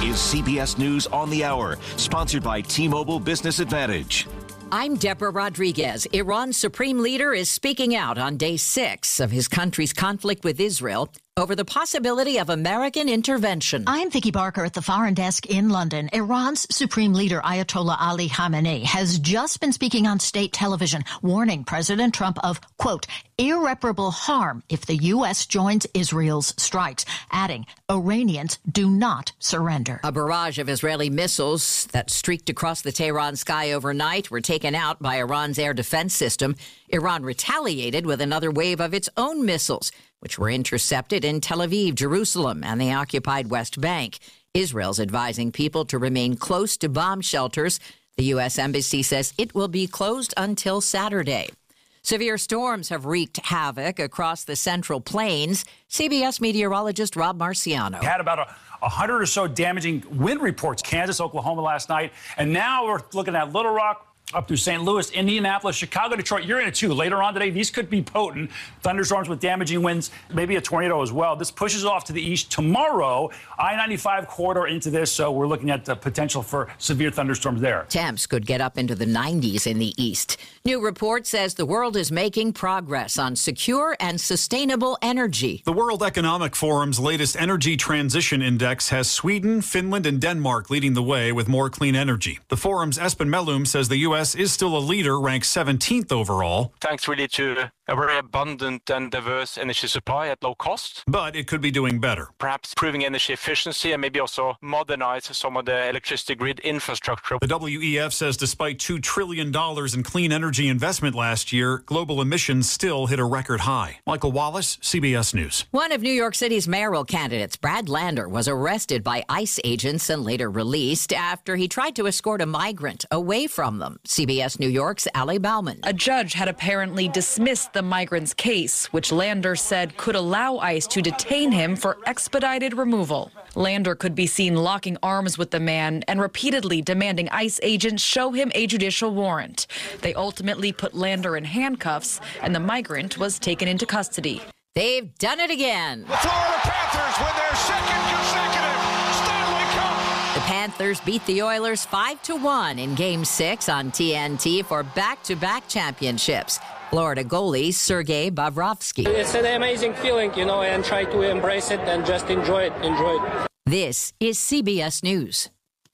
is CBS News on the Hour, sponsored by T-Mobile Business Advantage. I'm Deborah Rodriguez. Iran's supreme leader is speaking out on day 6 of his country's conflict with Israel over the possibility of American intervention. I'm Vicki Barker at the Foreign Desk in London. Iran's supreme leader, Ayatollah Ali Khamenei, has just been speaking on state television, warning President Trump of, quote, irreparable harm if the U.S. joins Israel's strikes, adding, Iranians do not surrender. A barrage of Israeli missiles that streaked across the Tehran sky overnight were taken out by Iran's air defense system. Iran retaliated with another wave of its own missiles, which were intercepted in Tel Aviv, Jerusalem, and the occupied West Bank. Israel's advising people to remain close to bomb shelters. The U.S. Embassy says it will be closed until Saturday. Severe storms have wreaked havoc across the Central Plains. CBS meteorologist Rob Marciano. We had about 100 or so damaging wind reports, Kansas, Oklahoma last night. And now we're looking at Little Rock, up through St. Louis, Indianapolis, Chicago, Detroit. You're in it, too. Later on today, these could be potent. Thunderstorms with damaging winds, maybe a tornado as well. This pushes off to the east tomorrow. I-95 corridor into this, so we're looking at the potential for severe thunderstorms there. Temps could get up into the 90s in the east. New report says the world is making progress on secure and sustainable energy. The World Economic Forum's latest Energy Transition Index has Sweden, Finland, and Denmark leading the way with more clean energy. The forum's Espen Mellum says the U.S. is still a leader, ranked 17th overall. Thanks really to a very abundant and diverse energy supply at low cost. But it could be doing better. Perhaps improving energy efficiency and maybe also modernize some of the electricity grid infrastructure. The WEF says despite $2 trillion in clean energy investment last year, global emissions still hit a record high. Michael Wallace, CBS News. One of New York City's mayoral candidates, Brad Lander, was arrested by ICE agents and later released after he tried to escort a migrant away from them. CBS New York's Allie Bauman. A judge had apparently dismissed the migrant's case, which Lander said could allow ICE to detain him for expedited removal. Lander could be seen locking arms with the man and repeatedly demanding ICE agents show him a judicial warrant. They ultimately put Lander in handcuffs, and the migrant was taken into custody. They've done it again. The Florida Panthers win their second consecutive Stanley Cup. The Panthers beat the Oilers 5-1 in Game 6 on TNT for back-to-back championships. Florida goalie Sergei Bobrovsky. It's an amazing feeling, and try to embrace it and just enjoy it. This is CBS News.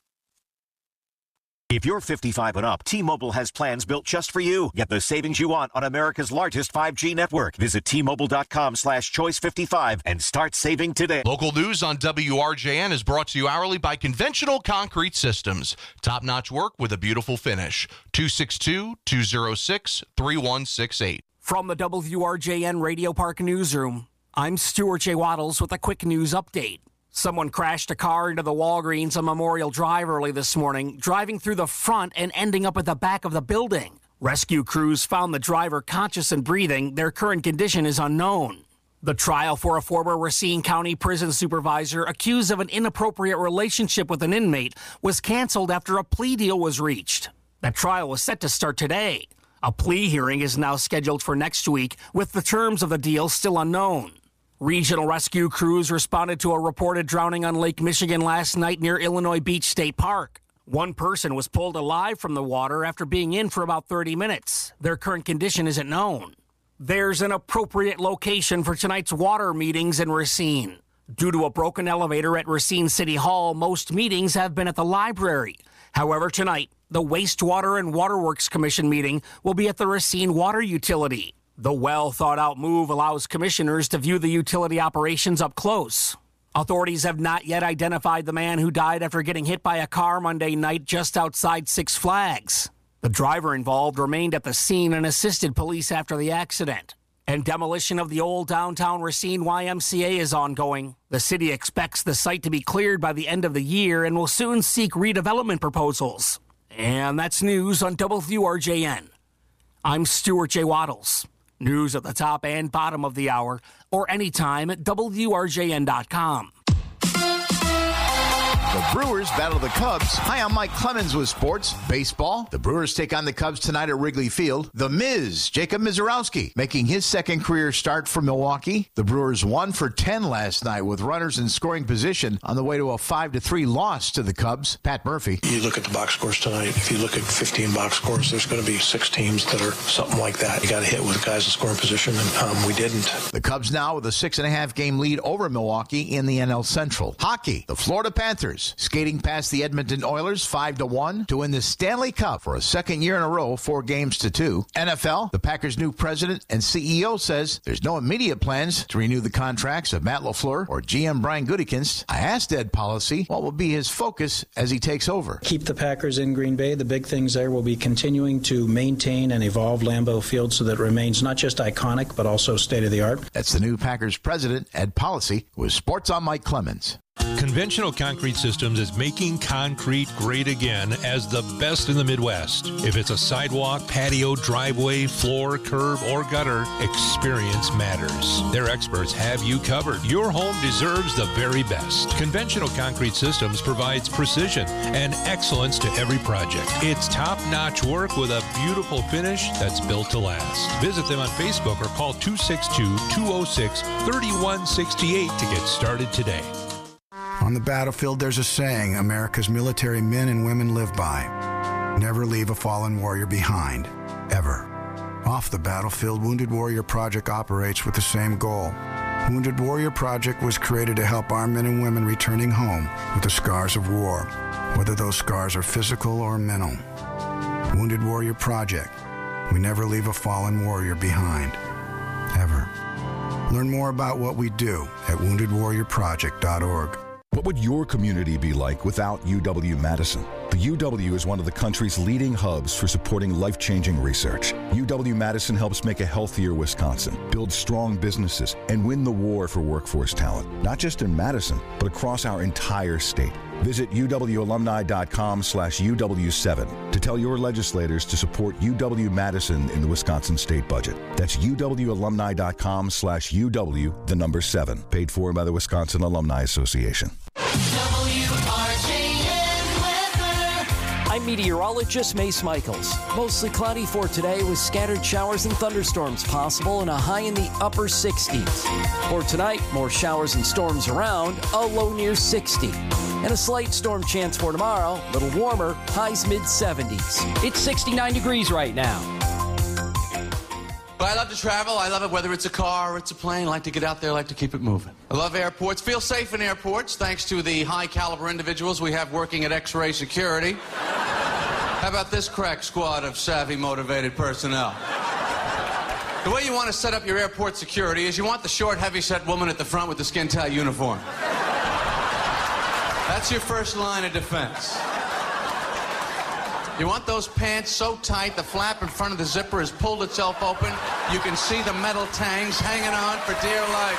If you're 55 and up, T-Mobile has plans built just for you. Get the savings you want on America's largest 5G network. Visit T-Mobile.com/choice55 and start saving today. Local news on WRJN is brought to you hourly by Conventional Concrete Systems. Top-notch work with a beautiful finish. 262-206-3168. From the WRJN Radio Park Newsroom, I'm Stuart J. Waddles with a quick news update. Someone crashed a car into the Walgreens on Memorial Drive early this morning, driving through the front and ending up at the back of the building. Rescue crews found the driver conscious and breathing. Their current condition is unknown. The trial for a former Racine County prison supervisor accused of an inappropriate relationship with an inmate was canceled after a plea deal was reached. That trial was set to start today. A plea hearing is now scheduled for next week, with the terms of the deal still unknown. Regional rescue crews responded to a reported drowning on Lake Michigan last night near Illinois Beach State Park. One person was pulled alive from the water after being in for about 30 minutes. Their current condition isn't known. There's an appropriate location for tonight's water meetings in Racine. Due to a broken elevator at Racine City Hall, most meetings have been at the library. However, tonight, the Wastewater and Waterworks Commission meeting will be at the Racine Water Utility. The well-thought-out move allows commissioners to view the utility operations up close. Authorities have not yet identified the man who died after getting hit by a car Monday night just outside Six Flags. The driver involved remained at the scene and assisted police after the accident. And demolition of the old downtown Racine YMCA is ongoing. The city expects the site to be cleared by the end of the year and will soon seek redevelopment proposals. And that's news on WRJN. I'm Stuart J. Waddles. News at the top and bottom of the hour, or anytime at WRJN.com. The Brewers battle the Cubs. Hi, I'm Mike Clemens with sports. Baseball. The Brewers take on the Cubs tonight at Wrigley Field. The Miz, Jacob Misiorowski, making his second career start for Milwaukee. The Brewers 1 for 10 last night with runners in scoring position on the way to a 5-3 loss to the Cubs. Pat Murphy. You look at the box scores tonight. If you look at 15 box scores, there's going to be 6 teams that are something like that. You got to hit with guys in scoring position, and we didn't. The Cubs now with a 6.5 game lead over Milwaukee in the NL Central. Hockey. The Florida Panthers skating past the Edmonton Oilers 5-1 to win the Stanley Cup for a second year in a row, 4-2. NFL, the Packers' new president and CEO says there's no immediate plans to renew the contracts of Matt LaFleur or GM Brian Gutekunst. I asked Ed Policy what will be his focus as he takes over. Keep the Packers in Green Bay. The big things there will be continuing to maintain and evolve Lambeau Field so that it remains not just iconic but also state-of-the-art. That's the new Packers president, Ed Policy, with Sports on Mike Clemens. Conventional Concrete Systems is making concrete great again as the best in the Midwest. If it's a sidewalk, patio, driveway, floor, curb, or gutter, experience matters. Their experts have you covered. Your home deserves the very best. Conventional Concrete Systems provides precision and excellence to every project. It's top-notch work with a beautiful finish that's built to last. Visit them on Facebook or call 262-206-3168 to get started today. On the battlefield, there's a saying America's military men and women live by. Never leave a fallen warrior behind, ever. Off the battlefield, Wounded Warrior Project operates with the same goal. Wounded Warrior Project was created to help our men and women returning home with the scars of war, whether those scars are physical or mental. Wounded Warrior Project. We never leave a fallen warrior behind, ever. Learn more about what we do at woundedwarriorproject.org. What would your community be like without UW-Madison? The UW is one of the country's leading hubs for supporting life-changing research. UW-Madison helps make a healthier Wisconsin, build strong businesses, and win the war for workforce talent, not just in Madison, but across our entire state. Visit uwalumni.com/UW7 to tell your legislators to support UW-Madison in the Wisconsin state budget. That's uwalumni.com/UW, the number 7, paid for by the Wisconsin Alumni Association. I'm meteorologist Mace Michaels. Mostly cloudy for today with scattered showers and thunderstorms possible and a high in the upper 60s. For tonight, more showers and storms around, a low near 60. And a slight storm chance for tomorrow, a little warmer, highs mid-70s. It's 69 degrees right now. But I love to travel. I love it whether it's a car or it's a plane. I like to get out there. I like to keep it moving. I love airports. Feel safe in airports thanks to the high-caliber individuals we have working at X-Ray Security. How about this crack squad of savvy, motivated personnel? The way you want to set up your airport security is you want the short, heavy-set woman at the front with the skin-tight uniform. That's your first line of defense. You want those pants so tight the flap in front of the zipper has pulled itself open. You can see the metal tangs hanging on for dear life.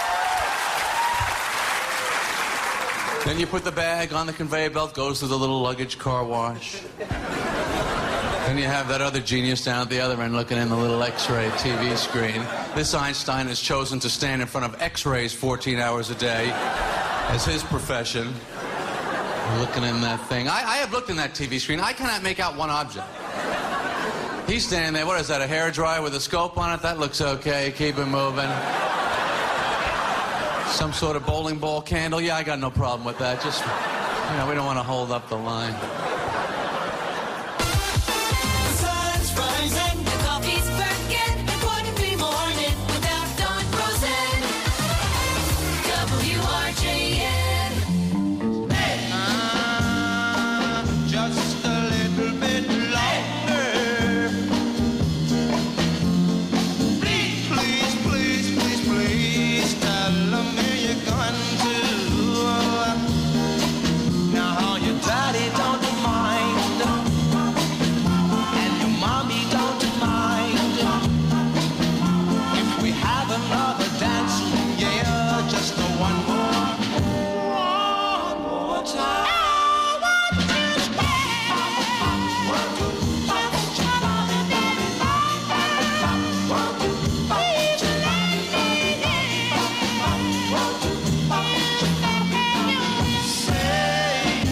Then you put the bag on the conveyor belt, goes to the little luggage car wash. Then you have that other genius down at the other end looking in the little X-ray TV screen. This Einstein has chosen to stand in front of X-rays 14 hours a day as his profession. Looking in that thing. I have looked in that TV screen. I cannot make out one object. He's standing there. What is that, a hairdryer with a scope on it? That looks okay. Keep it moving. Some sort of bowling ball candle. Yeah, I got no problem with that. Just, you know, we don't want to hold up the line. The sun's rising, the coffee's burning, it wouldn't be morning without Dawn Frozen. WRJN. Just a little bit longer. Please, please, please, please, please tell me you're going to. Now your daddy don't mind, and your mommy don't mind. If we have another dance, yeah, just one more time. Say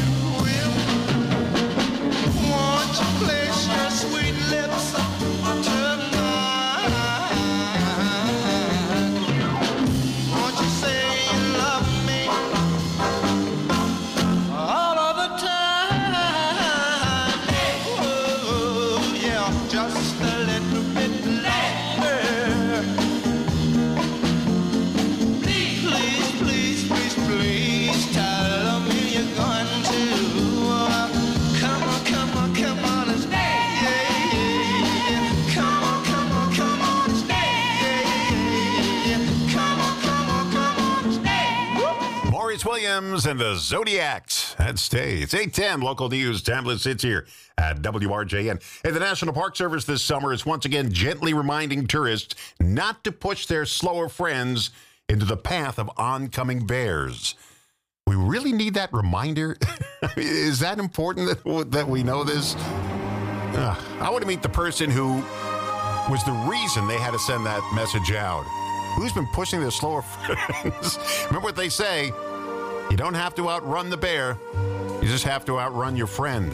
Williams and the Zodiacs. That stays. 8:10 local news. Tamlin sits here at WRJN. Hey, the National Park Service this summer is once again gently reminding tourists not to push their slower friends into the path of oncoming bears. We really need that reminder? Is that important that we know this? I want to meet the person who was the reason they had to send that message out. Who's been pushing their slower friends? Remember what they say, you don't have to outrun the bear. You just have to outrun your friend.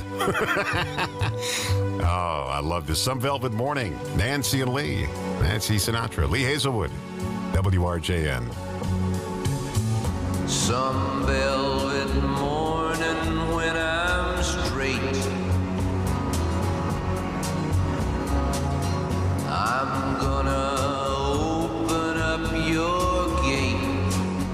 Oh, I love this. Some Velvet Morning. Nancy and Lee. Nancy Sinatra. Lee Hazelwood. WRJN. Some velvet morning when I'm straight, I'm gonna open up your gate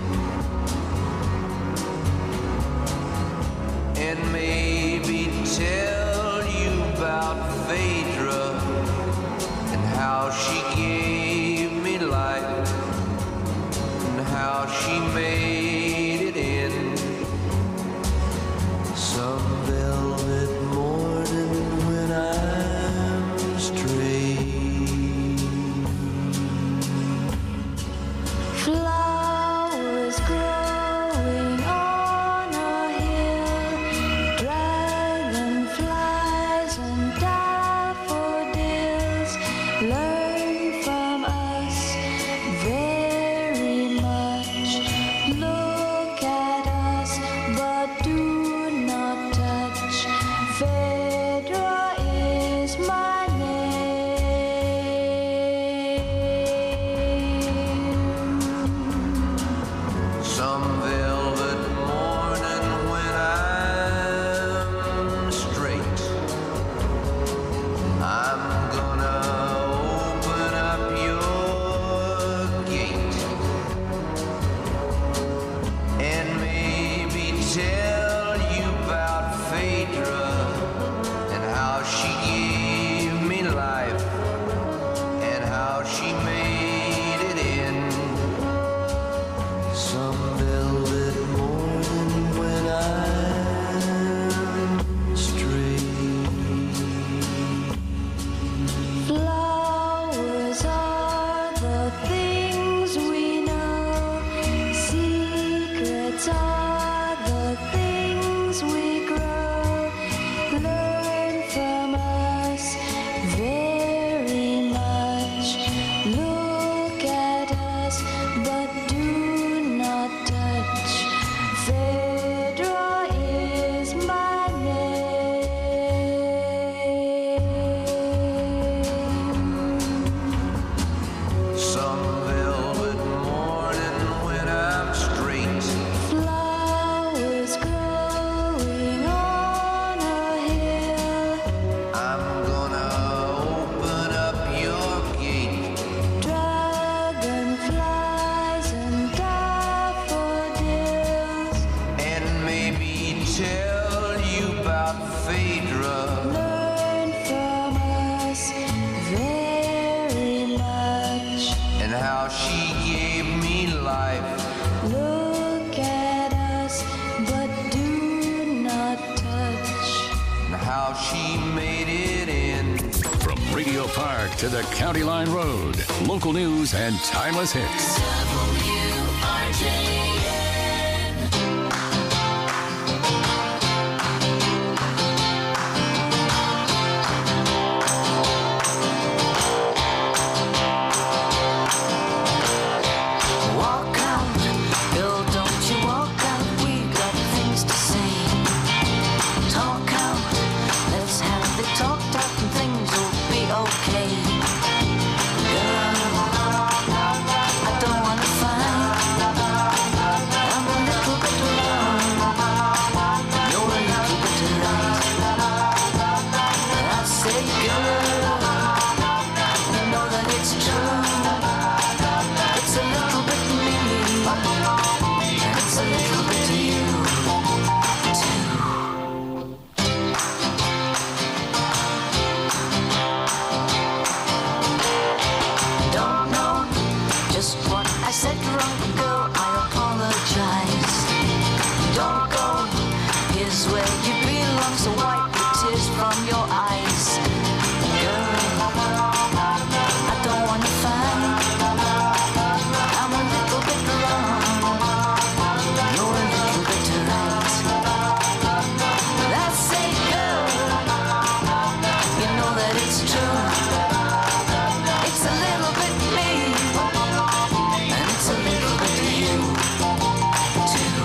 and maybe tell you about Phaedra and how she gave me life and how she made it in some velvet morning when I'm straight. Flowers growing on a hill, dragonflies and daffodils learn from us very much. Look at us, but do not touch. Phaedra is my name. Some velvet morning when I'm straight, I'm gonna open up your gate and maybe tell you about Phaedra and how she gave me life and how she made it in some velvet morning when I'm straight. Flowers are the things we know. Secrets are the things we grow. Learn from us very much. Look at us, but do not touch. Phaedra is my name. Some velvet morning when I'm straight. Flowers growing on a hill, I'm gonna open up your gate dragonflies and daffodils and maybe tell you about Phaedra learn from us very much. and how she gave me life. Look at us, but do not touch. And how she made it in. From Radio Park to the County Line Road, local news and timeless hits. WRJN. Walk out, girl, don't you walk out. We got things to say. Talk out, let's have the talk and things will be okay. Girl, I don't so wipe the tears from your eyes. Girl, I don't wanna fight. I'm a little bit wrong. You're a little bit right. I say, girl, you know that it's true. It's a little bit me, and it's a little bit you, too.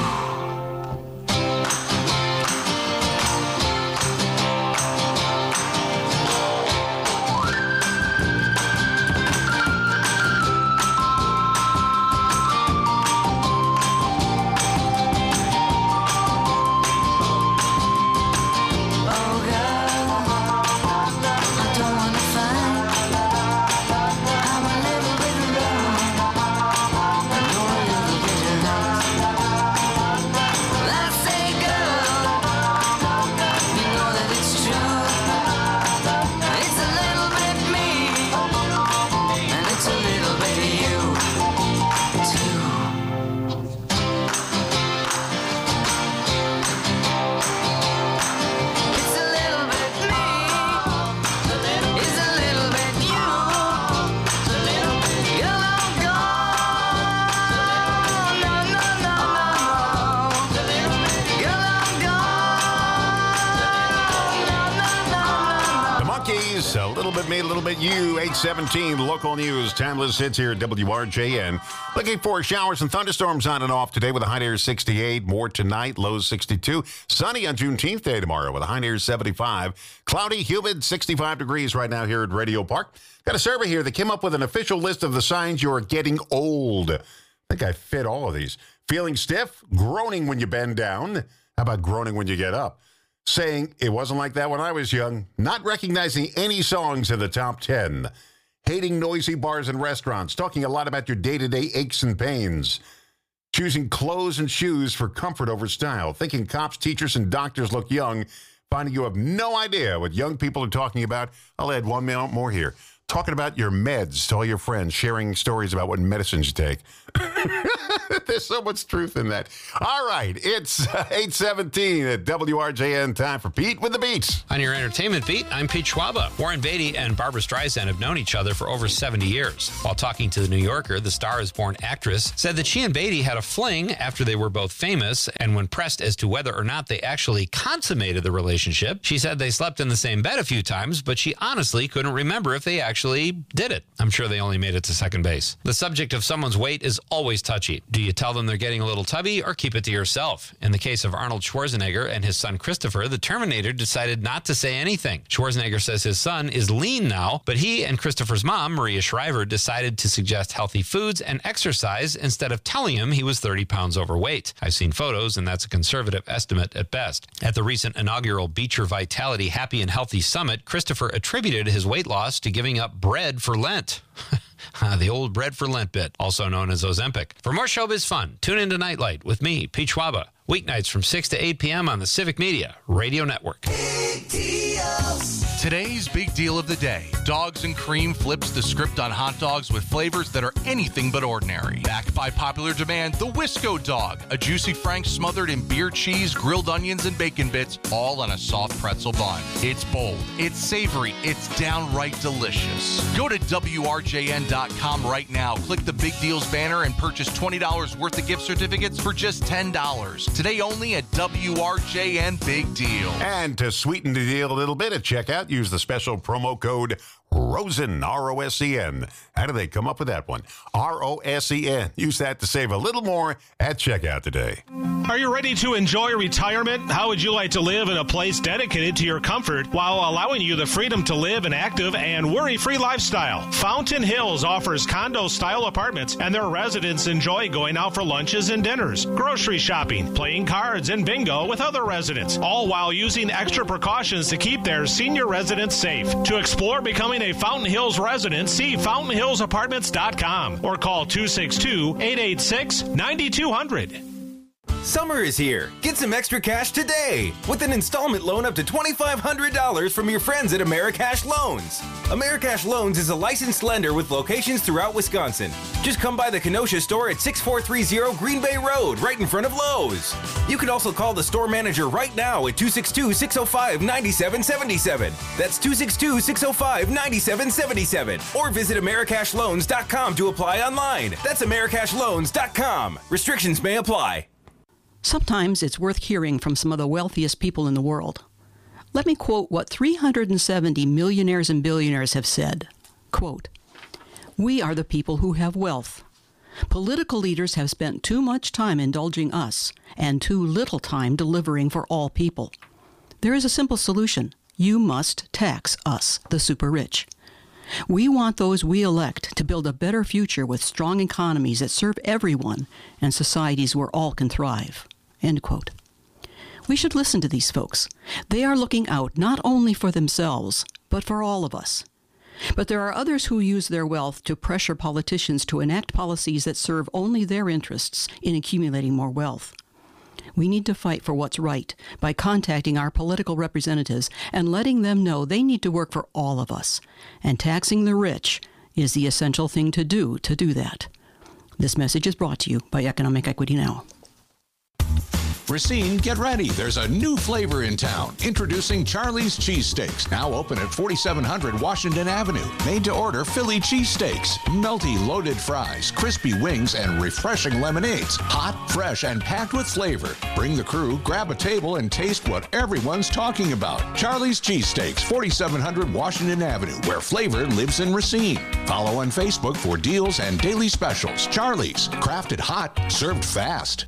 A little bit me, a little bit you. 817 local news. Timeless hits here at WRJN. Looking for showers and thunderstorms on and off today with a high near 68. More tonight, lows 62. Sunny on Juneteenth Day tomorrow with a high near 75. Cloudy, humid, 65 degrees right now here at Radio Park. Got a survey here that came up with an official list of the signs you're getting old. I think I fit all of these. Feeling stiff, groaning when you bend down. How about groaning when you get up? Saying it wasn't like that when I was young, not recognizing any songs in the top 10, hating noisy bars and restaurants, talking a lot about your day-to-day aches and pains, choosing clothes and shoes for comfort over style, thinking cops, teachers, and doctors look young, finding you have no idea what young people are talking about. I'll add one minute more here. Talking about your meds to all your friends, sharing stories about what medicines you take. There's so much truth in that. All right, it's 8:17 at WRJN. Time for Pete with the Beats. On your entertainment beat, I'm Pete Schwaba. Warren Beatty and Barbra Streisand have known each other for over 70 years. While talking to The New Yorker, the Star is Born actress said that she and Beatty had a fling after they were both famous, and when pressed as to whether or not they actually consummated the relationship, she said they slept in the same bed a few times, but she honestly couldn't remember if they actually did it. I'm sure they only made it to second base. The subject of someone's weight is always touchy. Do you tell them they're getting a little tubby or keep it to yourself? In the case of Arnold Schwarzenegger and his son Christopher, the Terminator decided not to say anything. Schwarzenegger says his son is lean now, but he and Christopher's mom, Maria Shriver, decided to suggest healthy foods and exercise instead of telling him he was 30 pounds overweight. I've seen photos, and that's a conservative estimate at best. At the recent inaugural Beecher Vitality Happy and Healthy Summit, Christopher attributed his weight loss to giving up bread for Lent. The old bread for Lent bit, also known as Ozempic. For more showbiz fun, tune into Nightlight with me, Pete Schwaba, weeknights from 6 to 8 p.m. on the Civic Media Radio Network. Today's big deal of the day. Dogs and Cream flips the script on hot dogs with flavors that are anything but ordinary. Backed by popular demand, the Wisco Dog, a juicy Frank smothered in beer cheese, grilled onions, and bacon bits, all on a soft pretzel bun. It's bold, it's savory, it's downright delicious. Go to WRJN.com right now, click the Big Deals banner, and purchase $20 worth of gift certificates for just $10. Today only at WRJN Big Deal. And to sweeten the deal a little bit at checkout, use the special promo code ROSEN, R-O-S-E-N. How do they come up with that one? R-O-S-E-N. Use that to save a little more at checkout today. Are you ready to enjoy retirement? How would you like to live in a place dedicated to your comfort while allowing you the freedom to live an active and worry-free lifestyle? Fountain Hills offers condo-style apartments, and their residents enjoy going out for lunches and dinners, grocery shopping, playing cards, and bingo with other residents, all while using extra precautions to keep their senior residents safe. To explore becoming a Fountain Hills resident, see fountainhillsapartments.com or call 262-886-9200. Summer is here. Get some extra cash today with an installment loan up to $2,500 from your friends at Americash Loans. Americash Loans is a licensed lender with locations throughout Wisconsin. Just come by the Kenosha store at 6430 Green Bay Road, right in front of Lowe's. You can also call the store manager right now at 262-605-9777. That's 262-605-9777. Or visit AmericashLoans.com to apply online. That's AmericashLoans.com. Restrictions may apply. Sometimes it's worth hearing from some of the wealthiest people in the world. Let me quote what 370 millionaires and billionaires have said. Quote, "We are the people who have wealth. Political leaders have spent too much time indulging us and too little time delivering for all people. There is a simple solution. You must tax us, the super rich. We want those we elect to build a better future with strong economies that serve everyone and societies where all can thrive." End quote. We should listen to these folks. They are looking out not only for themselves, but for all of us. But there are others who use their wealth to pressure politicians to enact policies that serve only their interests in accumulating more wealth. We need to fight for what's right by contacting our political representatives and letting them know they need to work for all of us. And taxing the rich is the essential thing to do that. This message is brought to you by Economic Equity Now. Racine, get ready. There's a new flavor in town. Introducing Charlie's Cheesesteaks, now open at 4700 Washington Avenue. Made to order Philly cheesesteaks, melty loaded fries, crispy wings, and refreshing lemonades. Hot, fresh, and packed with flavor. Bring the crew, grab a table, and taste what everyone's talking about. Charlie's Cheesesteaks, 4700 Washington Avenue, where flavor lives in Racine. Follow on Facebook for deals and daily specials. Charlie's, crafted hot, served fast.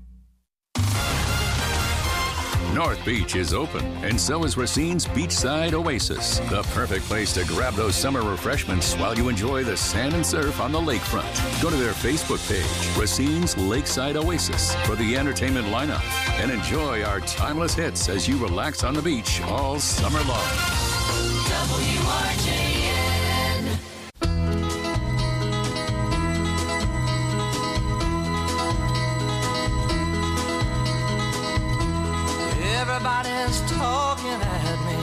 North Beach is open, and so is Racine's Beachside Oasis, the perfect place to grab those summer refreshments while you enjoy the sand and surf on the lakefront. Go to their Facebook page, Racine's Lakeside Oasis, for the entertainment lineup, and enjoy our timeless hits as you relax on the beach all summer long. WRJN. Everybody's talking at me.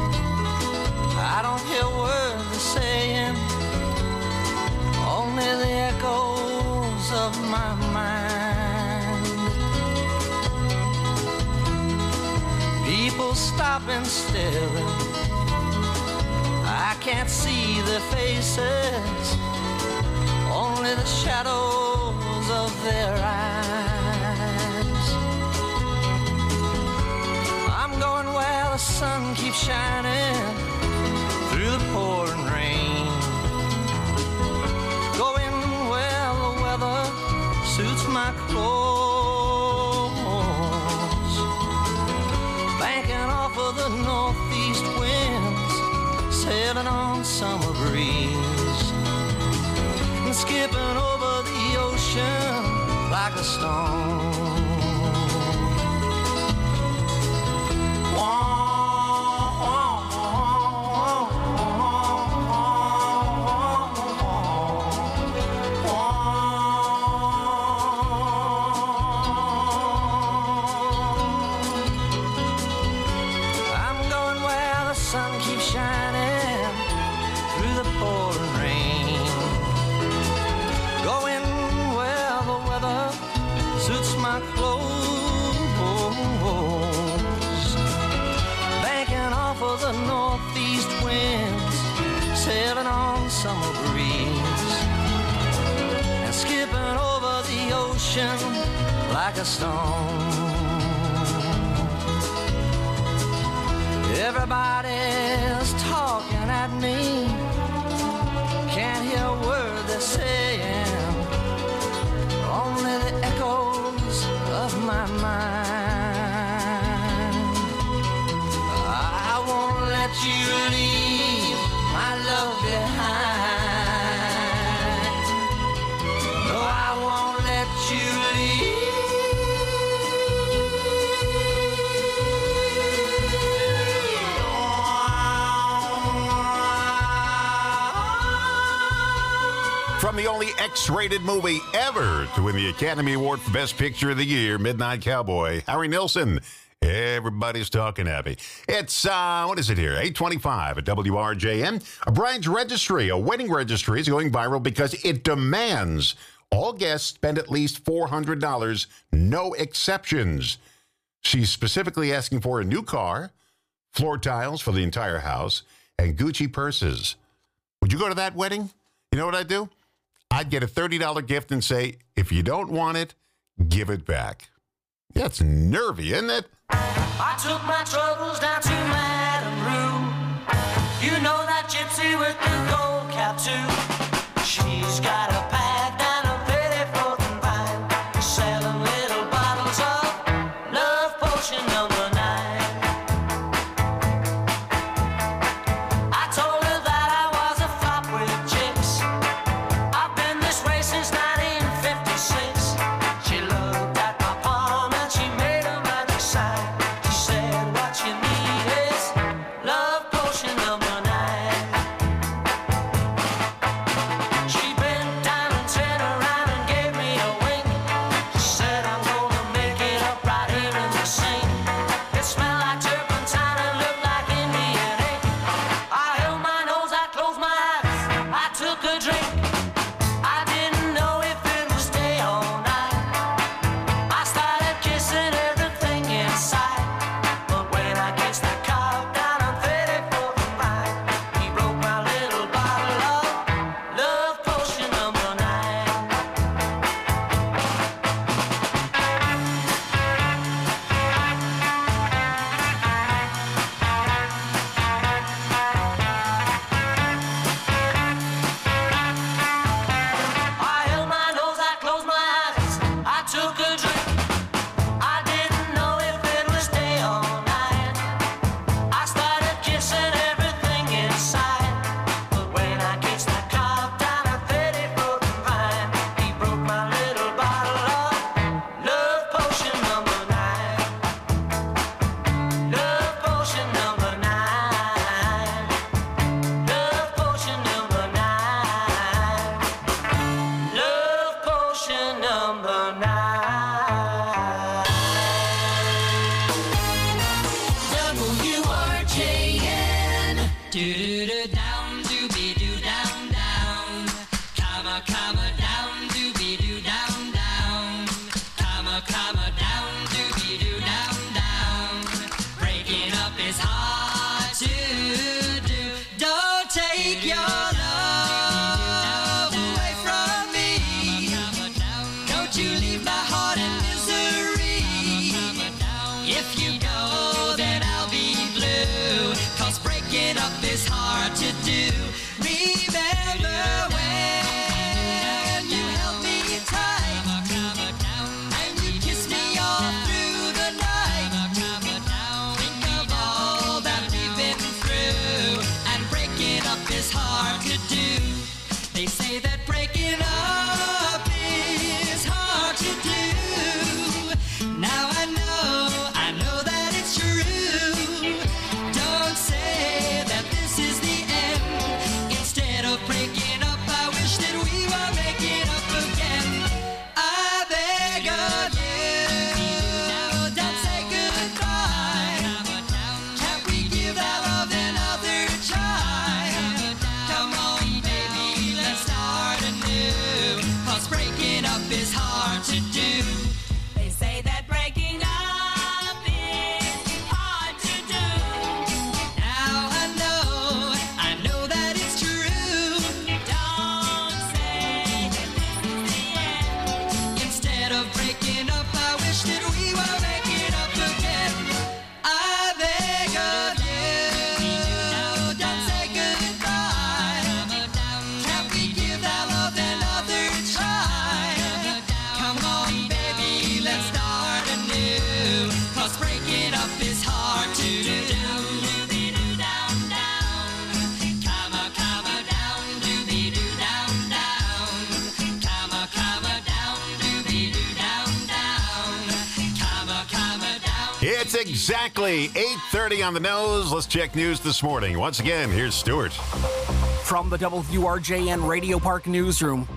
I don't hear words they're saying, only the echoes of my mind. People stop and staring. I can't see their faces, only the shadows of their eyes. I'm going where the sun keeps shining through the pouring rain. Going where the weather suits my clothes. Banking off of the northeast winds, sailing on summer breeze, and skipping over the ocean like a stone. Summer breeze and skipping over the ocean like a stone. Everybody's talking at me, can't hear a word they're saying, only the echoes of my mind. I won't let you leave my love behind. No, I won't let you leave. From the only X-rated movie ever to win the Academy Award for Best Picture of the Year, Midnight Cowboy, Harry Nilsson. Everybody's talking happy. It's, what is it here? 8:25 at WRJN. A bride's registry, a wedding registry, is going viral because it demands all guests spend at least $400, no exceptions. She's specifically asking for a new car, floor tiles for the entire house, and Gucci purses. Would you go to that wedding? You know what I'd do? I'd get a $30 gift and say, if you don't want it, give it back. That's nervy, isn't it? I took my troubles down to Madame Rue. You know that gypsy with the gold cap too. She's got a bag down on 34th and Vine, selling little bottles of love potion number 9. I told her that I was a flop with chicks. I've been this way since 1956. She looked at my palm and she made a magic sign. She said, what you need is love potion number 9. She bent down and turned around and gave me a wink. She said, I'm gonna make it up right here in the sink. It smelled like turpentine and looked like Indian ink. I held my nose, I closed my eyes, I took a drink. I didn't know if it was day or night. I started kissing everything inside. But when I kissed that car down on 34th and Vine, he broke my little bottle of love potion number 9. I held my nose, I closed my eyes, I took a drink. I didn't know if it was day or night. I started kissing everything inside. But when I kissed that cop down at 34th and Vine, he broke my little bottle of love potion number 9. Love potion number 9. Love potion number 9. Love potion number 9. WRJN. Do down, doobie doo down down. Comma down, doobie doo down down. Comma down, doobie doo down down. Breaking up is hard to do. Don't take your love away from me. Don't you leave my heart in misery. If you go, then I'll be blue. 'Cause breaking up is hard to do. Remember when you held me tight and you kissed me all through the night. Think of all that we've been through, and breaking up is hard to do. They say that breaking up is hard to do. Now I know that it's true. Don't say that this is the end. Instead of breaking up, I wish that we were making up again. I beg of you, don't say goodbye. Can't we give that love another try? Come on, baby, let's start anew. 'Cause breaking up is hard to do. They say that breaking up is hard to do. Now I know that it's true. Don't say that this is the end. Instead of breaking up, I wish that we were making up again. I beg of you, don't say goodbye. Can't we give that love another try? Come on, baby, let's start anew. 'Cause breaking up is hard to do. Doobie-doo down down. Comma down, doobie-doo down down. Comma down, doobie-doo down down. Comma down. It's exactly 8:30 on the nose. Let's check news this morning. Once again, here's Stuart. From the WRJN Radio Park Newsroom,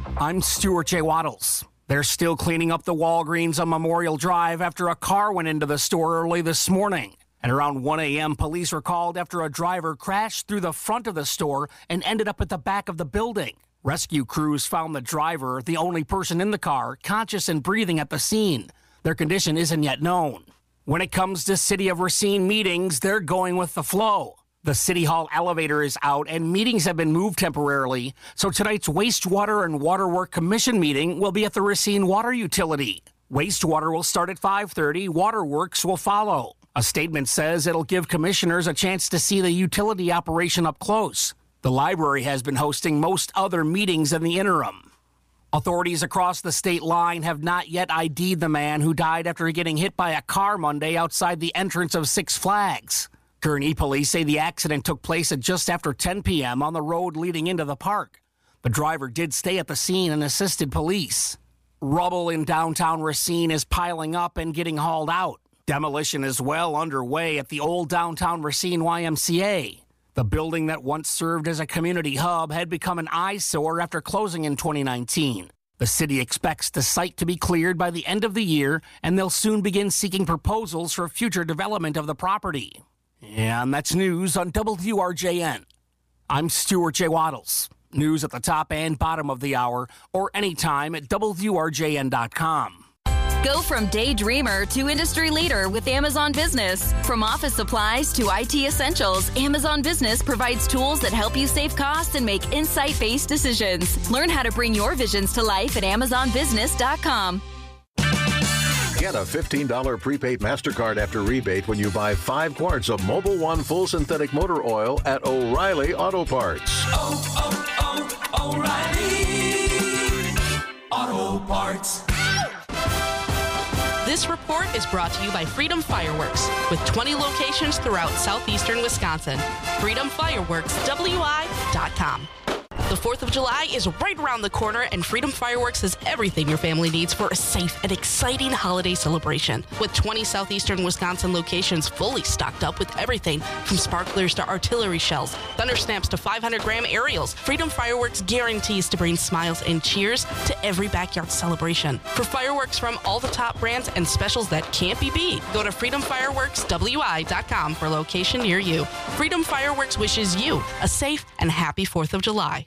I'm Stuart J. Waddles. They're still cleaning up the Walgreens on Memorial Drive after a car went into the store early this morning. At around 1 a.m., police were called after a driver crashed through the front of the store and ended up at the back of the building. Rescue crews found the driver, the only person in the car, conscious and breathing at the scene. Their condition isn't yet known. When it comes to City of Racine meetings, they're going with the flow. The City Hall elevator is out and meetings have been moved temporarily, so tonight's Wastewater and Waterwork Commission meeting will be at the Racine Water Utility. Wastewater will start at 5:30, Waterworks will follow. A statement says it'll give commissioners a chance to see the utility operation up close. The library has been hosting most other meetings in the interim. Authorities across the state line have not yet ID'd the man who died after getting hit by a car Monday outside the entrance of Six Flags. Kearney police say the accident took place at just after 10 p.m. on the road leading into the park. The driver did stay at the scene and assisted police. Rubble in downtown Racine is piling up and getting hauled out. Demolition is well underway at the old downtown Racine YMCA. The building that once served as a community hub had become an eyesore after closing in 2019. The city expects the site to be cleared by the end of the year, and they'll soon begin seeking proposals for future development of the property. And that's news on WRJN. I'm Stuart J. Waddles. News at the top and bottom of the hour, or anytime at WRJN.com. Go from daydreamer to industry leader with Amazon Business. From office supplies to IT essentials, Amazon Business provides tools that help you save costs and make insight-based decisions. Learn how to bring your visions to life at AmazonBusiness.com. Get a $15 prepaid MasterCard after rebate when you buy 5 quarts of Mobil 1 full synthetic motor oil at O'Reilly Auto Parts. O'Reilly Auto Parts. This report is brought to you by Freedom Fireworks, with 20 locations throughout southeastern Wisconsin. FreedomFireworksWI.com. The 4th of July is right around the corner, and Freedom Fireworks has everything your family needs for a safe and exciting holiday celebration. With 20 southeastern Wisconsin locations fully stocked up with everything from sparklers to artillery shells, thunder snaps to 500-gram aerials, Freedom Fireworks guarantees to bring smiles and cheers to every backyard celebration. For fireworks from all the top brands and specials that can't be beat, go to FreedomFireworksWI.com for a location near you. Freedom Fireworks wishes you a safe and happy 4th of July.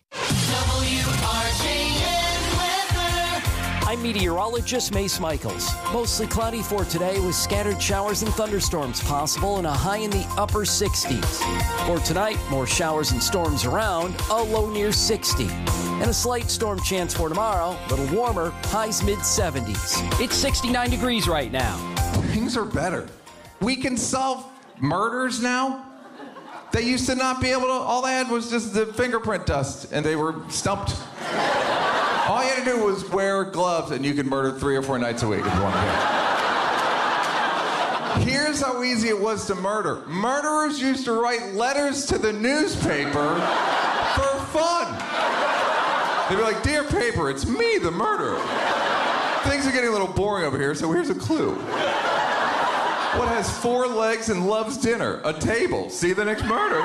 I'm meteorologist Mace Michaels. Mostly cloudy for today with scattered showers and thunderstorms possible and a high in the upper 60s. For tonight, more showers and storms around, a low near 60. And a slight storm chance for tomorrow, a little warmer, highs mid-70s. It's 69 degrees right now. Things are better. We can solve murders now. They used to not be able to, all they had was just the fingerprint dust, and they were stumped. All you had to do was wear gloves, and you could murder 3 or 4 nights a week if you wanted to. Here's how easy it was to murder. Murderers used to write letters to the newspaper for fun. They'd be like, "Dear paper, it's me, the murderer." Things are getting a little boring over here, so here's a clue. What has 4 legs and loves dinner? A table. See the next murder.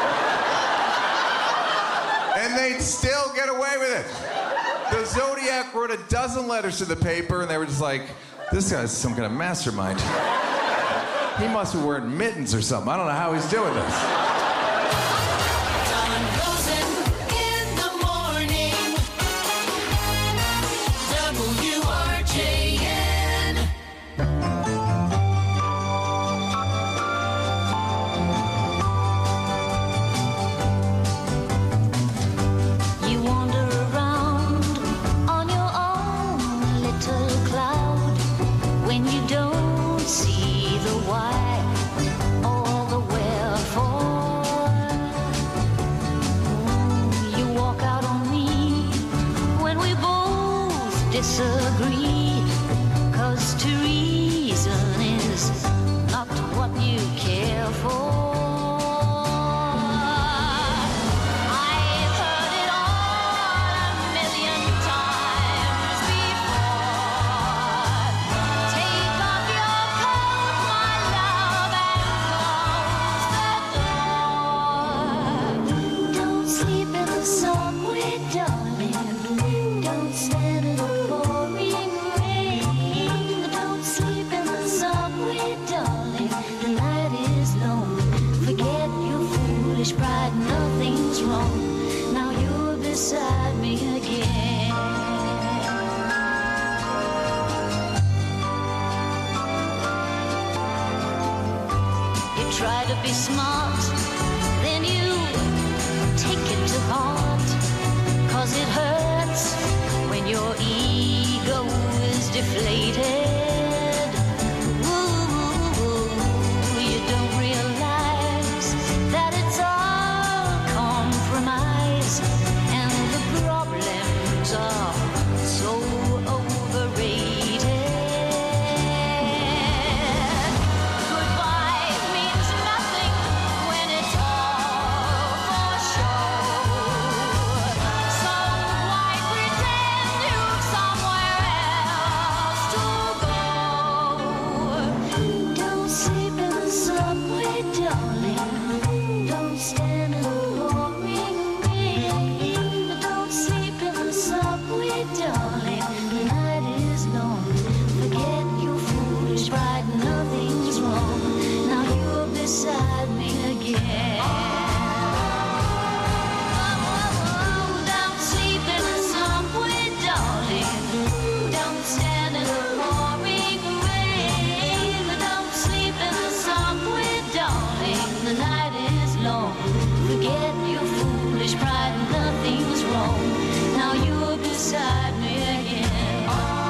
And they'd still get away with it. The Zodiac wrote a dozen letters to the paper, and they were just like, "This guy's some kind of mastermind. He must be wearing mittens or something. I don't know how he's doing this." you try to be smart, then you take it to heart. 'Cause it hurts when your ego is deflated. Ooh, you don't realize that it's all compromise, and the problems are so overrated. Goodbye means nothing when it's all for show. So why pretend you've somewhere else to go? Don't sleep in the subway, darling. Don't stand in the pouring rain. Don't sleep in the subway, darling. The night is long. Forget your foolish pride. Nothing's wrong. Now you're beside me again. Don't sleep in the subway, darling. Don't stand in the pouring rain. Don't sleep in the subway, darling. The night is long. Forget your foolish pride. Nothing's wrong. Now you're beside me again.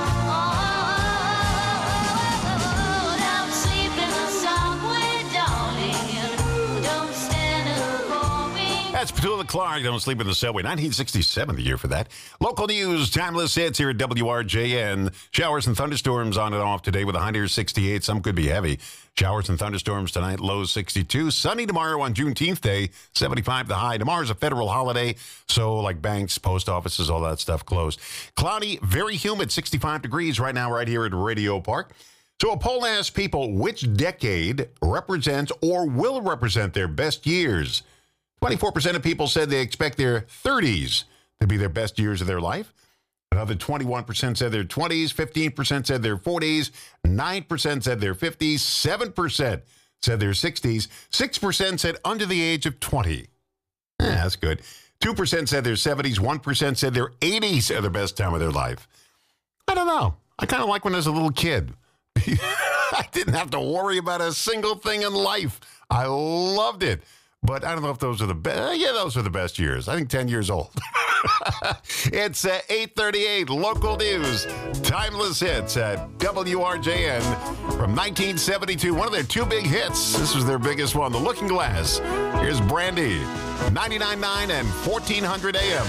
Don't sleep in the subway, darling. Don't stand in the pouring. That's Petula Clark. Don't sleep in the subway. 1967, the year for that. Local news, timeless hits here at WRJN. Showers and thunderstorms on and off today with a high near 68. Some could be heavy. Showers and thunderstorms tonight, low 62. Sunny tomorrow on Juneteenth Day, 75 the high. Tomorrow's a federal holiday, so like banks, post offices, all that stuff closed. Cloudy, very humid, 65 degrees right now right here at Radio Park. So a poll asked people which decade represents or will represent their best years. 24% of people said they expect their 30s to be their best years of their life. Another 21% said their 20s, 15% said their 40s, 9% said their 50s, 7% said their 60s, 6% said under the age of 20. That's good. 2% said their 70s, 1% said their 80s are the best time of their life. I don't know. I kind of like when I was a little kid. I didn't have to worry about a single thing in life. I loved it. But I don't know if those are the best. Yeah, those are the best years. I think 10 years old. It's 8:38, local news. Timeless hits at WRJN from 1972. One of their two big hits. This was their biggest one, The Looking Glass. Here's Brandy, 99.9 and 1400 AM.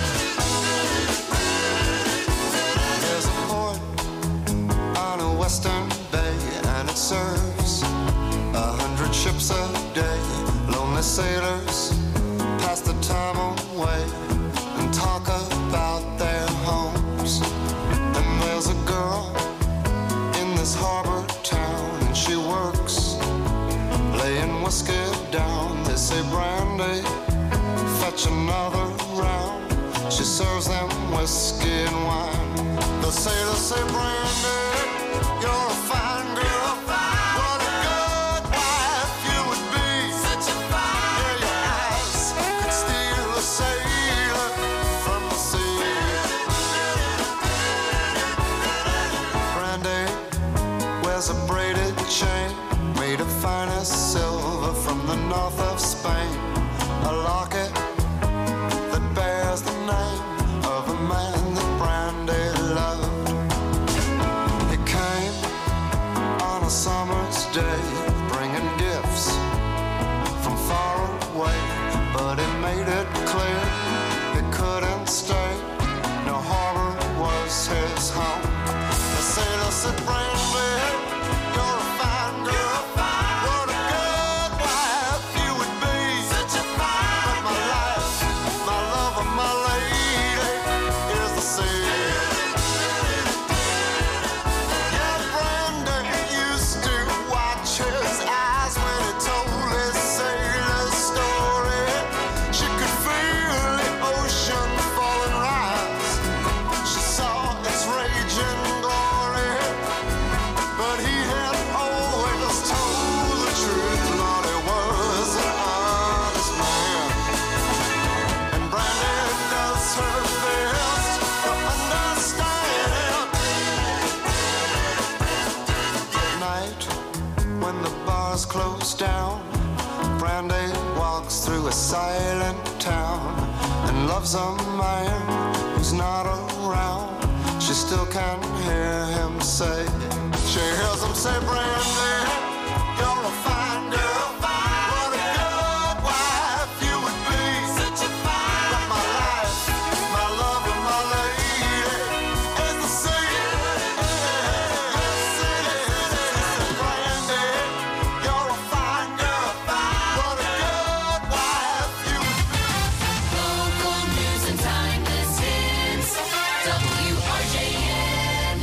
There's a port on a western bay, and it serves 100 ships a day. Lonely sailors pass the time away and talk about their homes. And there's a girl in this harbor town, and she works laying whiskey down. They say, Brandy, fetch another round. She serves them whiskey and wine. The sailors say, Brandy, you're a fine girl. What a good wife you would be. Such a fine. Yeah, your eyes could steal a sailor from the sea. Brandy wears a braided chain made of finest silver from the north of Spain. A locket that bears the name of a man that Brandy loved. He came on a summer's day, bringing gifts from far away, but he made it clear he couldn't stay. No harbor was his home. The sailor said, Brandy, you're a fine girl. What a good wife you would be. Such a fine. But my life, my love, and my lady is the sea. Yeah, Brandy used to watch his eyes when he told his sailor story. She could feel the ocean fall and rise. She saw its raging glory. But he had always told the truth. Lord, he was an honest man. And Brandy does her best to understand. At night, when the bars close down Brandy walks through a silent town and loves a man who's not around. She still can hear him say, she hears him say, Brandy, you're a fine girl. What a good wife you would be. Such a fine. But my life, my love, and my lady is the sea. Brandy, you're a fine girl. What a good wife you would be. Local news and timeless hits. WRJN.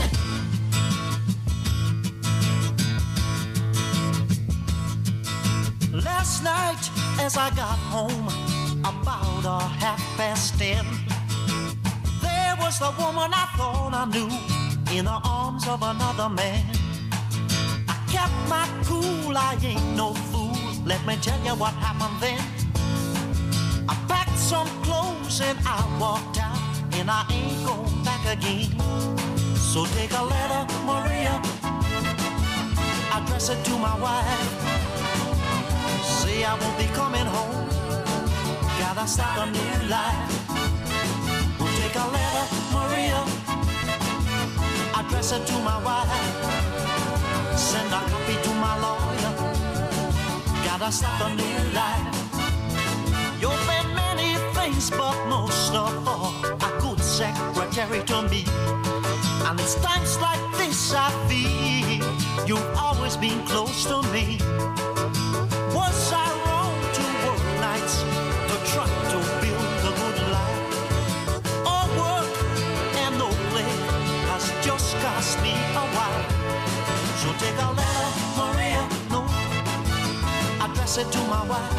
Last night, as I got home, about 10:30, there was the woman I thought I knew in the arms of another man. I kept my cool, I ain't no fool. Let me tell you what happened then. I packed some clothes and I walked out, and I ain't going back again. So take a letter, Maria, address it to my wife. Say I won't be coming home, gotta start a new life. We'll take a letter, Maria, address it to my wife. Send a copy to my lawyer, gotta start a new life. You've been many things, but most of all, a good secretary to me. And it's times like this I feel you've always been close to me. Was I wrong to work nights to try to build a good life? All work and no play has just cost me a while. So take a letter, Maria, no, address it to my wife.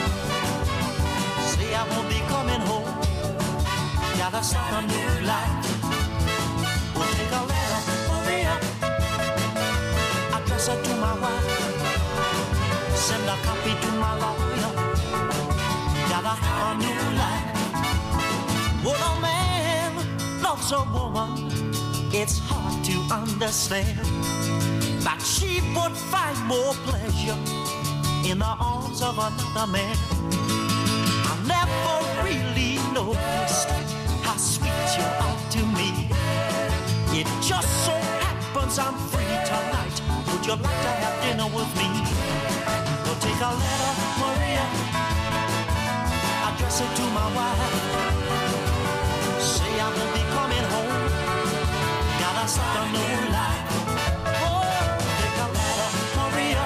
Say I won't be coming home, gotta start a new life. We'll take a letter, Maria, address it to my wife. Send a copy to my lawyer, gotta have a new life. When a man loves a woman, it's hard to understand that she would find more pleasure in the arms of another man. I never really noticed how sweet you are to me. It just so happens I'm free tonight. Would you like to have dinner with me? Well, take a letter, Maria, address it to my wife. Say I won't be coming home, gotta start a new life. Oh, take a letter, Maria,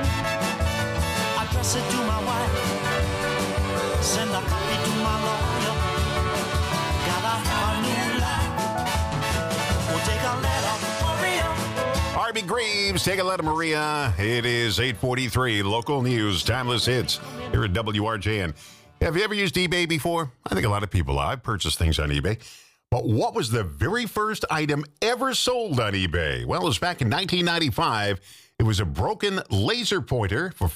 address it to my wife. Send a copy to my lawyer, gotta have a new life. We'll take a letter, Maria. Arby Greaves, take a letter, Maria. It is 8:43. Local news, timeless hits here at WRJN. Have you ever used eBay before? I think a lot of people have. I've purchased things on eBay. But what was the very first item ever sold on eBay? Well, it was back in 1995. It was a broken laser pointer for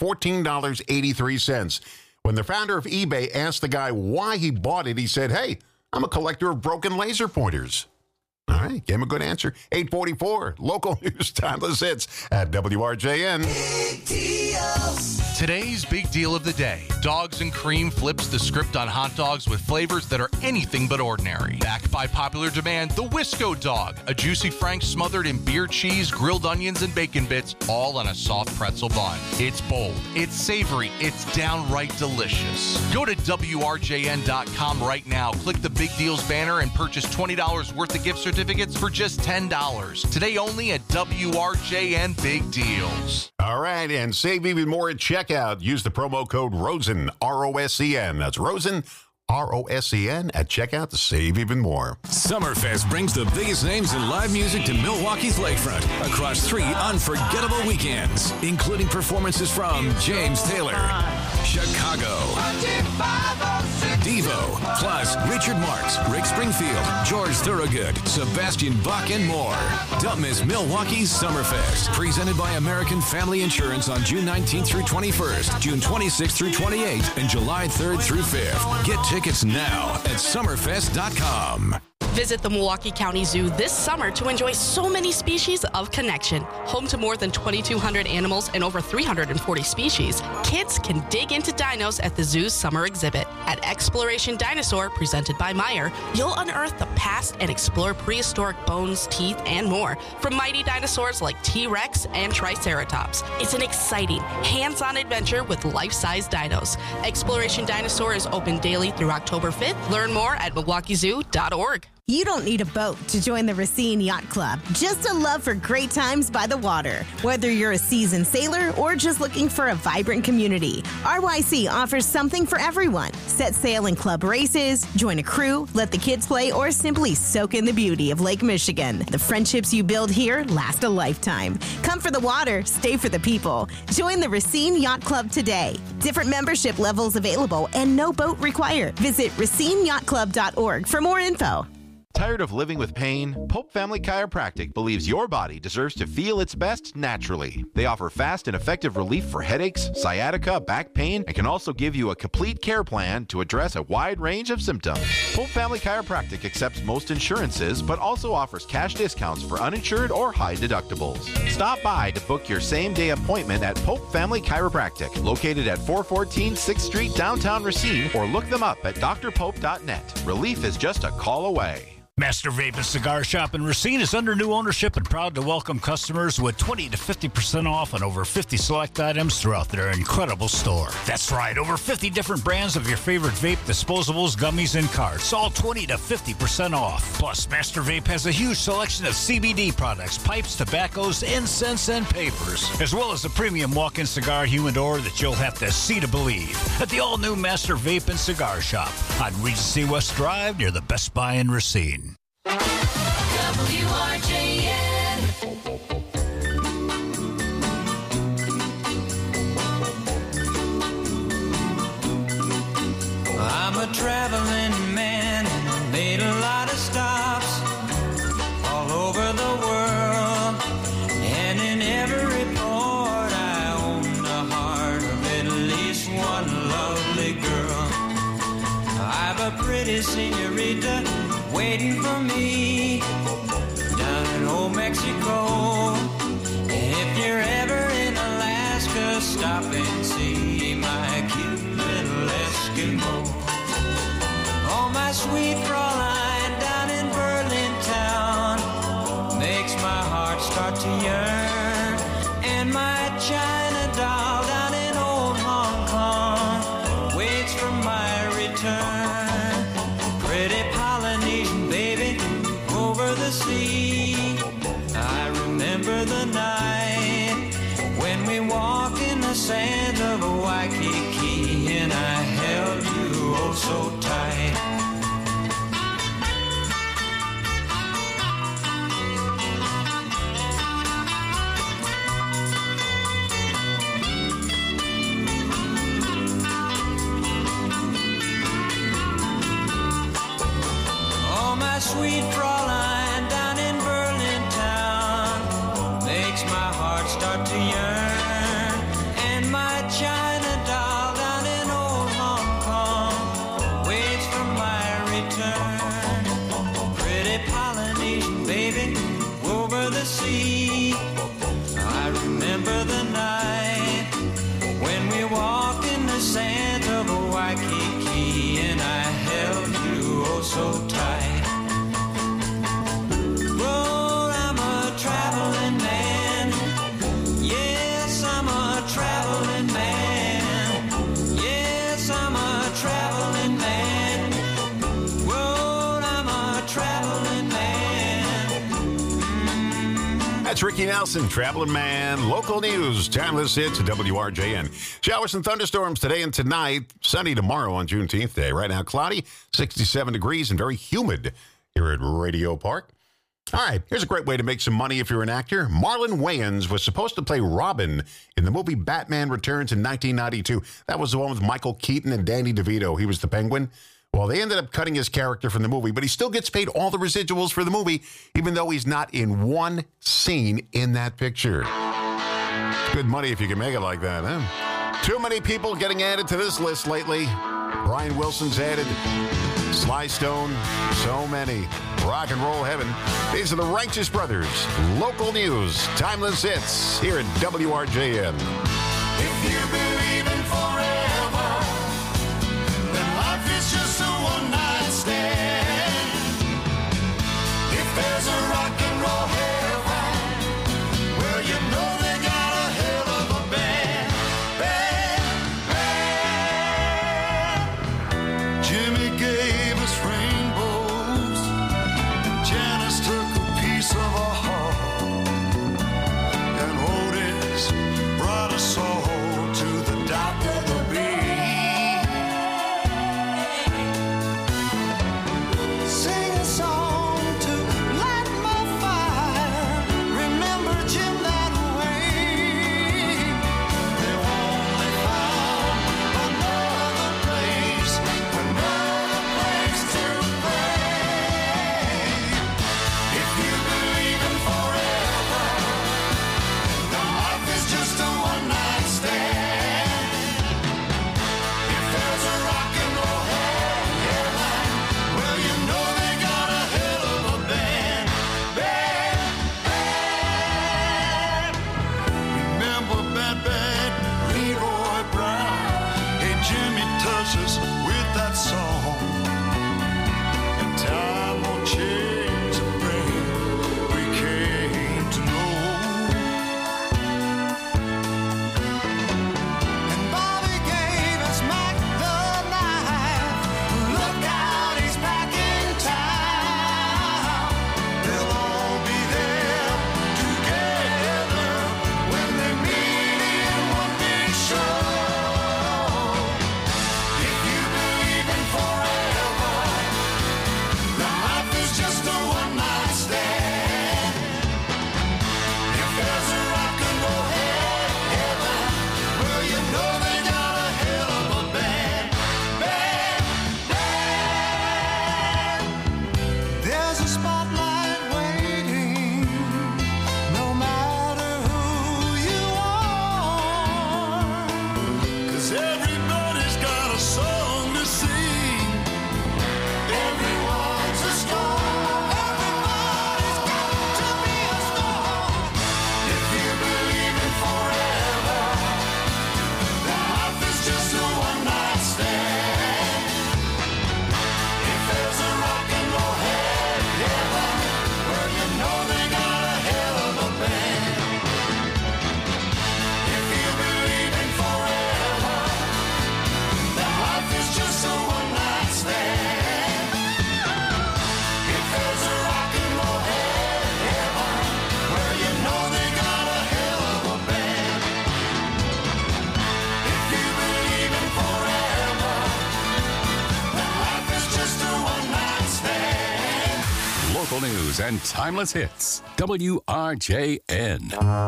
$14.83. When the founder of eBay asked the guy why he bought it, he said, "Hey, I'm a collector of broken laser pointers." All right, gave him a good answer. 8:44, local news, timeless hits at WRJN. Big deals. Today's big deal of the day. Dogs and Cream flips the script on hot dogs with flavors that are anything but ordinary. Backed by popular demand, the Wisco Dog, a juicy Frank smothered in beer cheese, grilled onions, and bacon bits, all on a soft pretzel bun. It's bold, it's savory, it's downright delicious. Go to WRJN.com right now, click the Big Deals banner, and purchase $20 worth of gift certificates for just $10. Today only at WRJN Big Deals. All right, and save even more at checkout. Use the promo code ROSEN, ROSEN. That's ROSEN, ROSEN at checkout to save even more. Summerfest brings the biggest names in live music to Milwaukee's lakefront across 3 unforgettable weekends, including performances from James Taylor, Chicago, Devo, plus Richard Marx, Rick Springfield, George Thorogood, Sebastian Bach, and more. Don't miss Milwaukee's Summerfest, presented by American Family Insurance on June 19th through 21st, June 26th through 28th, and July 3rd through 5th. Get tickets now at summerfest.com. Visit the Milwaukee County Zoo this summer to enjoy so many species of connection. Home to more than 2,200 animals and over 340 species, kids can dig into dinos at the zoo's summer exhibit. At Exploration Dinosaur, presented by Meyer, you'll unearth the past and explore prehistoric bones, teeth, and more from mighty dinosaurs like T-Rex and Triceratops. It's an exciting, hands-on adventure with life-size dinos. Exploration Dinosaur is open daily through October 5th. Learn more at milwaukeezoo.org. You don't need a boat to join the Racine Yacht Club, just a love for great times by the water. Whether you're a seasoned sailor or just looking for a vibrant community, RYC offers something for everyone. Set sail in club races, join a crew, let the kids play, or simply soak in the beauty of Lake Michigan. The friendships you build here last a lifetime. Come for the water, stay for the people. Join the Racine Yacht Club today. Different membership levels available and no boat required. Visit racineyachtclub.org for more info. Tired of living with pain? Pope Family Chiropractic believes your body deserves to feel its best naturally. They offer fast and effective relief for headaches, sciatica, back pain, and can also give you a complete care plan to address a wide range of symptoms. Pope Family Chiropractic accepts most insurances, but also offers cash discounts for uninsured or high deductibles. Stop by to book your same-day appointment at Pope Family Chiropractic, located at 414 6th Street, downtown Racine, or look them up at drpope.net. Relief is just a call away. Master Vape and Cigar Shop in Racine is under new ownership and proud to welcome customers with 20 to 50% off on over 50 select items throughout their incredible store. That's right, over 50 different brands of your favorite vape, disposables, gummies, and carts, all 20 to 50% off. Plus, Master Vape has a huge selection of CBD products, pipes, tobaccos, incense, and papers, as well as a premium walk-in cigar humidor that you'll have to see to believe at the all-new Master Vape and Cigar Shop on Regency West Drive near the Best Buy in Racine. WRJN. I'm a traveling man, made a lot of stops all over the world, and in every port I own the heart of at least one lovely girl. I've a pretty senorita waiting for me down in old Mexico. If you're ever in Alaska, stop and see my cute little Eskimo. Oh, my sweet Fraulein down in Berlin town makes my heart start to yearn. And my China doll down in old Hong Kong waits for my return. Pretty Polynesian baby over the sea, I remember the night when we walked in the sands of Waikiki and I held you oh so tight. Sweet Fraulein down in Berlin town makes my heart start to yearn. And my China doll down in old Hong Kong waits for my return. Pretty Polynesian baby over the sea, I remember the night when we walked in the sands of Waikiki and I held you oh so tight. That's Ricky Nelson, Traveling Man. Local news, timeless hits at WRJN. Showers and thunderstorms today and tonight. Sunny tomorrow on Juneteenth Day. Right now, cloudy, 67 degrees and very humid here at Radio Park. All right, here's a great way to make some money if you're an actor. Marlon Wayans was supposed to play Robin in the movie Batman Returns in 1992. That was the one with Michael Keaton and Danny DeVito. He was the Penguin. Well, they ended up cutting his character from the movie, but he still gets paid all the residuals for the movie, even though he's not in one scene in that picture. Good money if you can make it like that, huh? Too many people getting added to this list lately. Brian Wilson's added. Sly Stone, so many. Rock and roll heaven. These are the Righteous Brothers. Local news, timeless hits here at WRJN. If you believe in forever, then life is just a one-night stand. If there's a rock and roll heaven, well, you know they got a hell of a band. Jimmy gave us rainbows. Janice took a piece of our heart. And Otis brought us all to the dock of the bay. Sing a song to light my fire. Remember Jim that way. They've only found another place to play. If you believe in forever, then life is just a one-night stand. If there's a rock and roll heaven, well, you know they got a hell of a band. Remember Bad Leroy Brown? Hey, Jimmy touches with that song. And time will change the way we came to know. And Bobby gave us Mac the knife. Look out, he's back in town. They'll all be there together when they meet in one big show. If you believe in forever, then life is just a one-night stand. If there's a rock and roll heaven, well, you know they got a hell of a band. There's a spotlight waiting, no matter who you are. 'Cause everybody's got a song to sing. Everyone's a star. Everybody's got to be a star. If you believe in forever, then life is just a one-night stand. If there's a rock and roll heaven, well, you know they got a hell of a band. If you believe in forever, then life is just a one-night stand. If there's a rock and roll heaven, well, you know they got a hell of a band. If you believe in forever, then life is just a one-night stand. Local news and timeless hits. WRJN.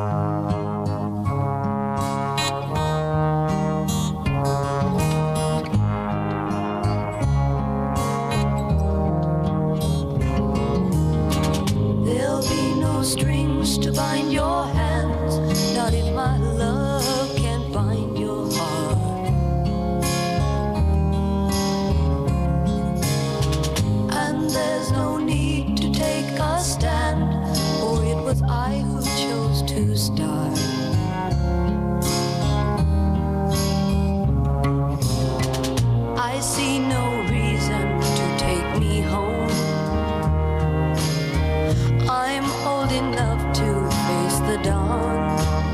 There'll be no strings to bind your hands, not if my love can't bind your heart. And there's no need to take a stand, for it was I who chose to start. I see no reason to take me home. I'm old enough to face the dawn.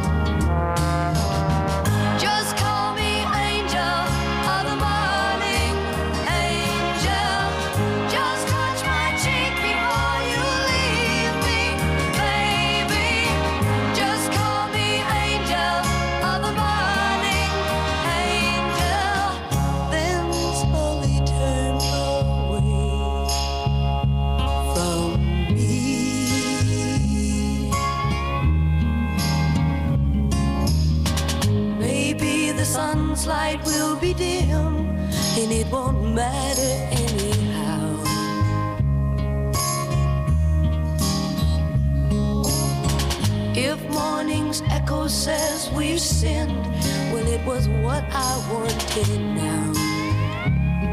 Just call me angel of the morning, angel. Just touch my cheek before you leave me, baby. Just call me angel of the morning, angel. Then slowly turn away from me. Maybe the sun's light will be dim, and it won't matter anyhow. If morning's echo says we've sinned, well, it was what I wanted now.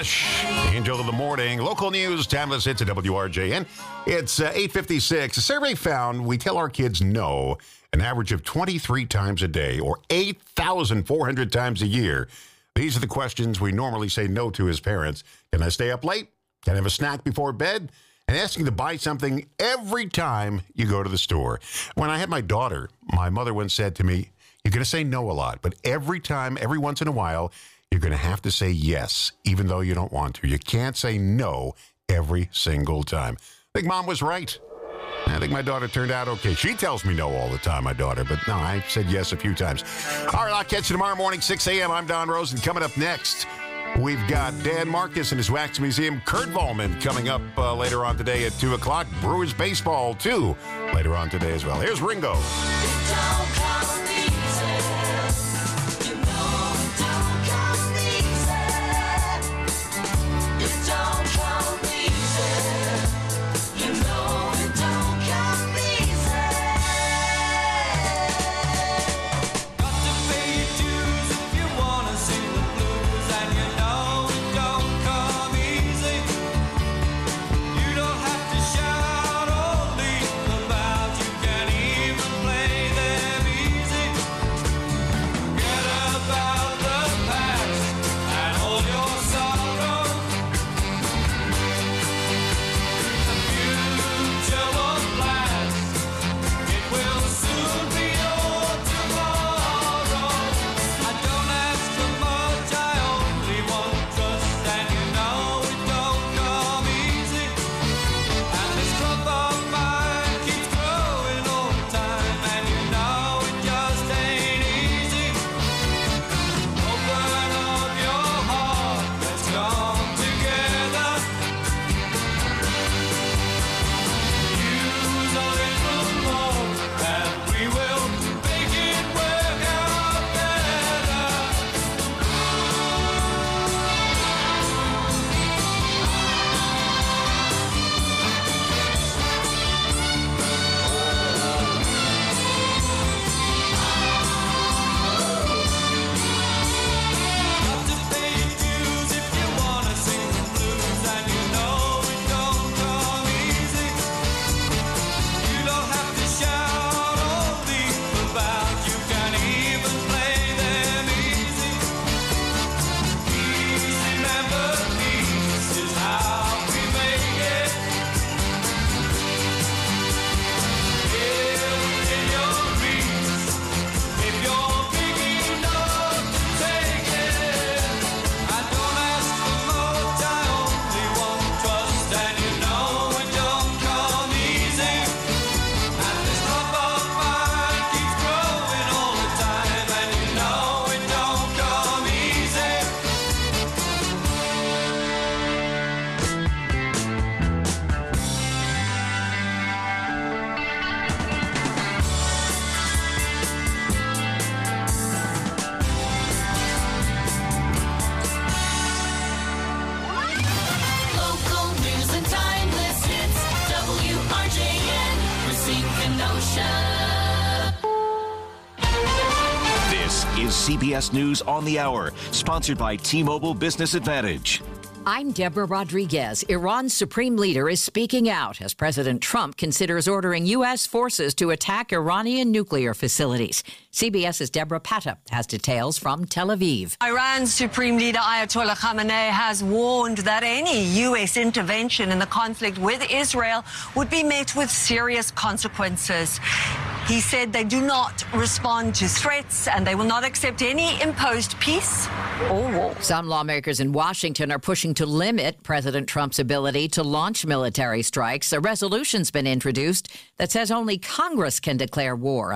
Rush, Angel of the Morning. Local news, timeless hits at WRJN. It's 8:56. A survey found we tell our kids no an average of 23 times a day, or 8,400 times a year. These are the questions we normally say no to as parents. Can I stay up late? Can I have a snack before bed? And asking to buy something every time you go to the store. When I had my daughter, my mother once said to me, you're going to say no a lot, but every once in a while, you're going to have to say yes, even though you don't want to. You can't say no every single time. I think Mom was right. I think my daughter turned out okay. She tells me no all the time, my daughter, but no, I said yes a few times. All right, I'll catch you tomorrow morning, 6 a.m. I'm Don Rosen. Coming up next, we've got Dan Marcus and his Wax Museum. Kurt Volman coming up later on today at 2 o'clock. Brewers baseball, too, later on today as well. Here's Ringo. CBS News on the Hour, sponsored by T-Mobile Business Advantage. I'm Deborah Rodriguez. Iran's supreme leader is speaking out as President Trump considers ordering U.S. forces to attack Iranian nuclear facilities. CBS's Deborah Patta has details from Tel Aviv. Iran's supreme leader Ayatollah Khamenei has warned that any U.S. intervention in the conflict with Israel would be met with serious consequences. He said they do not respond to threats and they will not accept any imposed peace or war. Some lawmakers in Washington are pushing to limit President Trump's ability to launch military strikes. A resolution's been introduced that says only Congress can declare war